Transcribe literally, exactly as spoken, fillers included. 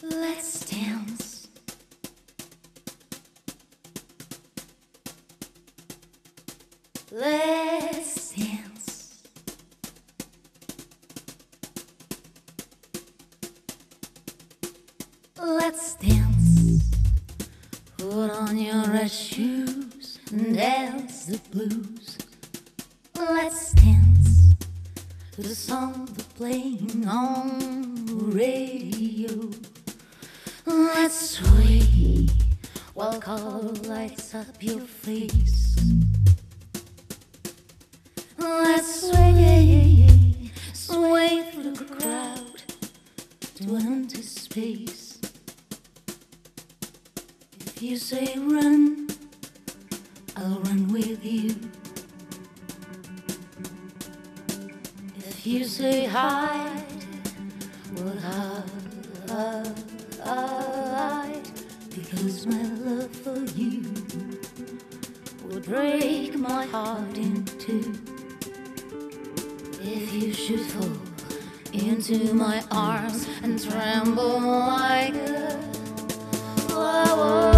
Let's dance. Let's dance. Let's dance. Put on your red shoes and dance the blues. Let's dance to the song that's playing on the radio. Let's sway while color lights up your face. Let's sway, sway through the crowd to an empty space. If you say run, I'll run with you. If you say hide, well, I'll, I'll, I'll hide, because my love for you would break my heart in two. If you should fall into my arms and tremble like a flower,